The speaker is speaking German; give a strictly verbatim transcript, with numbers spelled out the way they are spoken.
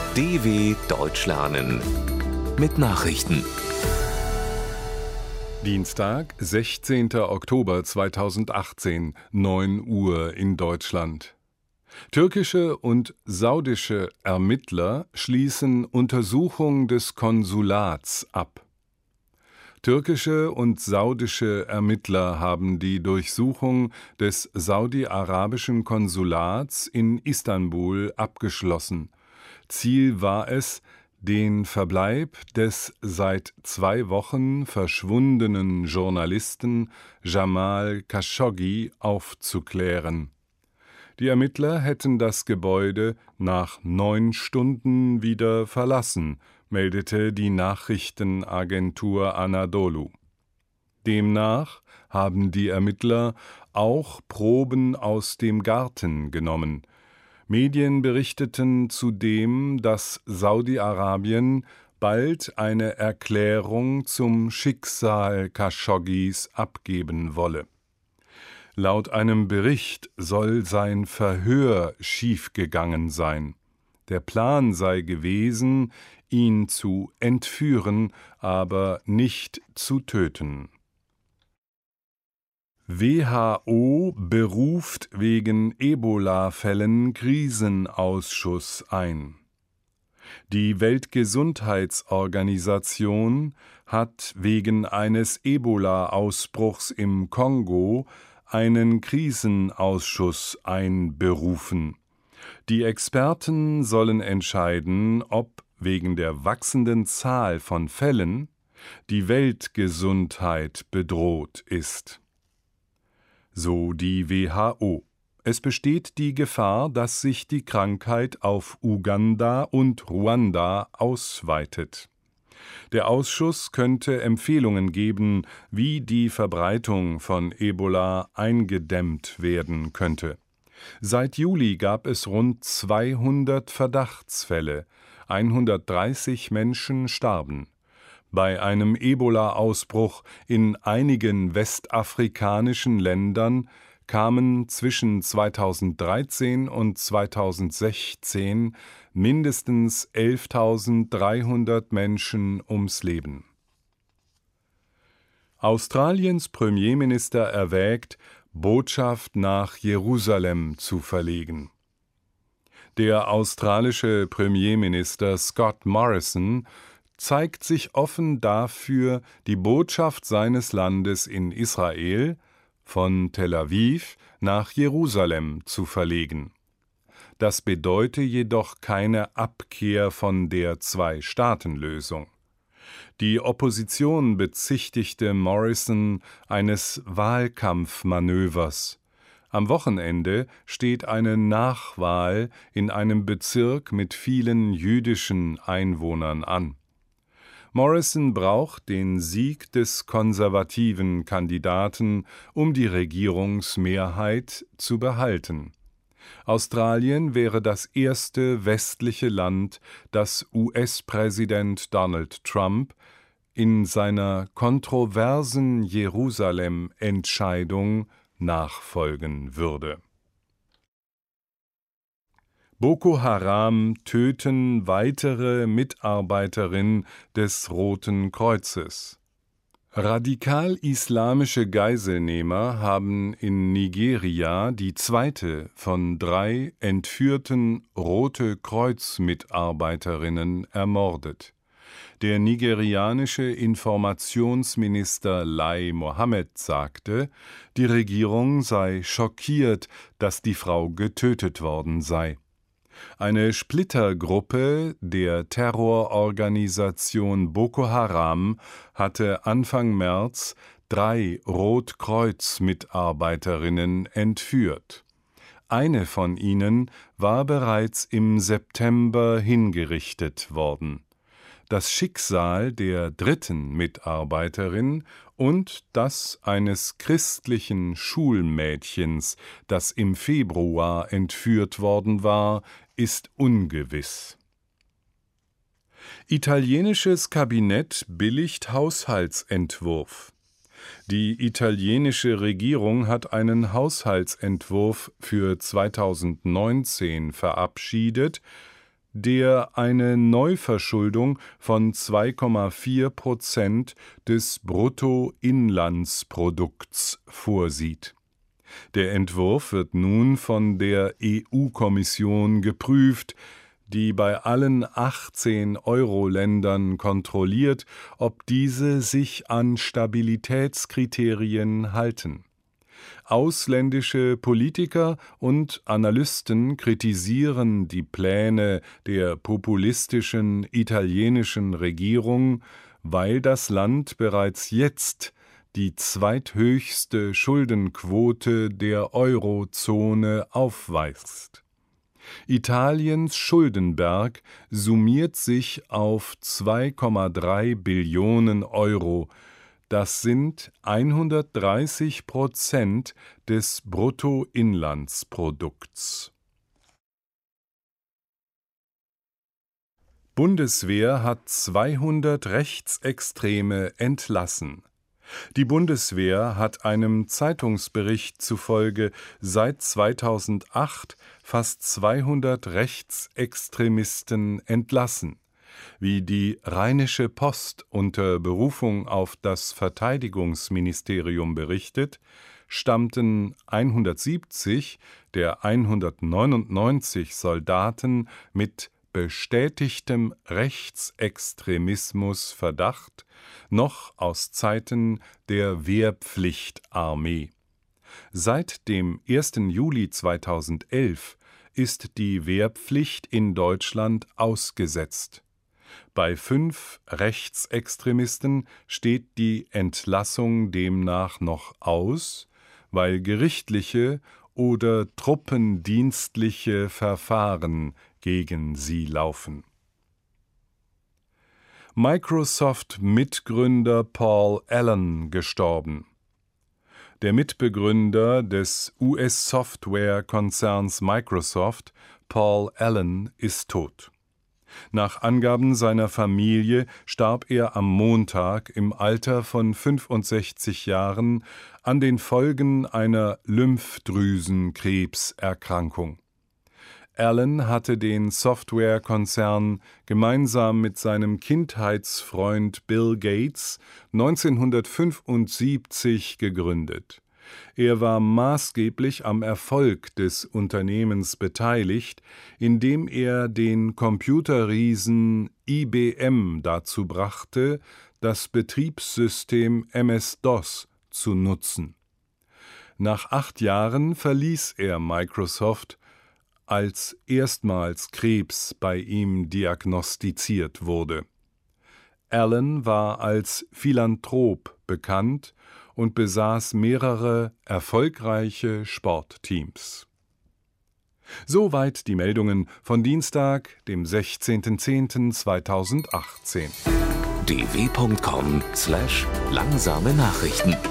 D W Deutsch lernen mit Nachrichten. Dienstag, sechzehnter Oktober zweitausendachtzehn, neun Uhr in Deutschland. Türkische und saudische Ermittler schließen Untersuchung des Konsulats ab. Türkische und saudische Ermittler haben die Durchsuchung des saudi-arabischen Konsulats in Istanbul abgeschlossen. Ziel war es, den Verbleib des seit zwei Wochen verschwundenen Journalisten Jamal Khashoggi aufzuklären. Die Ermittler hätten das Gebäude nach neun Stunden wieder verlassen, meldete die Nachrichtenagentur Anadolu. Demnach haben die Ermittler auch Proben aus dem Garten genommen. Medien berichteten zudem, dass Saudi-Arabien bald eine Erklärung zum Schicksal Khashoggis abgeben wolle. Laut einem Bericht soll sein Verhör schiefgegangen sein. Der Plan sei gewesen, ihn zu entführen, aber nicht zu töten. W H O beruft wegen Ebola-Fällen Krisenausschuss ein. Die Weltgesundheitsorganisation hat wegen eines Ebola-Ausbruchs im Kongo einen Krisenausschuss einberufen. Die Experten sollen entscheiden, ob wegen der wachsenden Zahl von Fällen die Weltgesundheit bedroht ist. So die W H O. Es besteht die Gefahr, dass sich die Krankheit auf Uganda und Ruanda ausweitet. Der Ausschuss könnte Empfehlungen geben, wie die Verbreitung von Ebola eingedämmt werden könnte. Seit Juli gab es rund zweihundert Verdachtsfälle, hundertdreißig Menschen starben. Bei einem Ebola-Ausbruch in einigen westafrikanischen Ländern kamen zwischen zweitausenddreizehn und zweitausendsechzehn mindestens elftausenddreihundert Menschen ums Leben. Australiens Premierminister erwägt, Botschaft nach Jerusalem zu verlegen. Der australische Premierminister Scott Morrison zeigt sich offen dafür, die Botschaft seines Landes in Israel von Tel Aviv nach Jerusalem zu verlegen. Das bedeute jedoch keine Abkehr von der Zwei-Staaten-Lösung. Die Opposition bezichtigte Morrison eines Wahlkampfmanövers. Am Wochenende steht eine Nachwahl in einem Bezirk mit vielen jüdischen Einwohnern an. Morrison braucht den Sieg des konservativen Kandidaten, um die Regierungsmehrheit zu behalten. Australien wäre das erste westliche Land, das U S-Präsident Donald Trump in seiner kontroversen Jerusalem-Entscheidung nachfolgen würde. Boko Haram töten weitere Mitarbeiterin des Roten Kreuzes. Radikal-islamische Geiselnehmer haben in Nigeria die zweite von drei entführten Rote-Kreuz-Mitarbeiterinnen ermordet. Der nigerianische Informationsminister Lai Mohammed sagte, die Regierung sei schockiert, dass die Frau getötet worden sei. Eine Splittergruppe der Terrororganisation Boko Haram hatte Anfang März drei Rotkreuz-Mitarbeiterinnen entführt. Eine von ihnen war bereits im September hingerichtet worden. Das Schicksal der dritten Mitarbeiterin und das eines christlichen Schulmädchens, das im Februar entführt worden war, ist ungewiss. Italienisches Kabinett billigt Haushaltsentwurf. Die italienische Regierung hat einen Haushaltsentwurf für zweitausendneunzehn verabschiedet, der eine Neuverschuldung von zwei Komma vier Prozent des Bruttoinlandsprodukts vorsieht. Der Entwurf wird nun von der E U-Kommission geprüft, die bei allen achtzehn Euro-Ländern kontrolliert, ob diese sich an Stabilitätskriterien halten. Ausländische Politiker und Analysten kritisieren die Pläne der populistischen italienischen Regierung, weil das Land bereits jetzt die zweithöchste Schuldenquote der Eurozone aufweist. Italiens Schuldenberg summiert sich auf zwei Komma drei Billionen Euro. Das sind hundertdreißig Prozent des Bruttoinlandsprodukts. Bundeswehr hat zweihundert Rechtsextreme entlassen. Die Bundeswehr hat einem Zeitungsbericht zufolge seit zweitausendacht fast zweihundert Rechtsextremisten entlassen. Wie die Rheinische Post unter Berufung auf das Verteidigungsministerium berichtet, stammten hundertsiebzig der hundertneunundneunzig Soldaten mit bestätigtem Rechtsextremismusverdacht noch aus Zeiten der Wehrpflichtarmee. Seit dem ersten Juli zweitausendelf ist die Wehrpflicht in Deutschland ausgesetzt. Bei fünf Rechtsextremisten steht die Entlassung demnach noch aus, weil gerichtliche oder truppendienstliche Verfahren gegen sie laufen. Microsoft-Mitgründer Paul Allen gestorben. Der Mitbegründer des U S-Software-Konzerns Microsoft, Paul Allen, ist tot. Nach Angaben seiner Familie starb er am Montag im Alter von fünfundsechzig Jahren an den Folgen einer Lymphdrüsenkrebserkrankung. Allen hatte den Softwarekonzern gemeinsam mit seinem Kindheitsfreund Bill Gates neunzehnhundertfünfundsiebzig gegründet. Er war maßgeblich am Erfolg des Unternehmens beteiligt, indem er den Computerriesen I B M dazu brachte, das Betriebssystem M S-DOS zu nutzen. Nach acht Jahren verließ er Microsoft, als erstmals Krebs bei ihm diagnostiziert wurde. Allen war als Philanthrop bekannt und besaß mehrere erfolgreiche Sportteams. Soweit die Meldungen von Dienstag, dem sechzehnten zehnten zweitausendachtzehn. d w punkt com slash langsame Nachrichten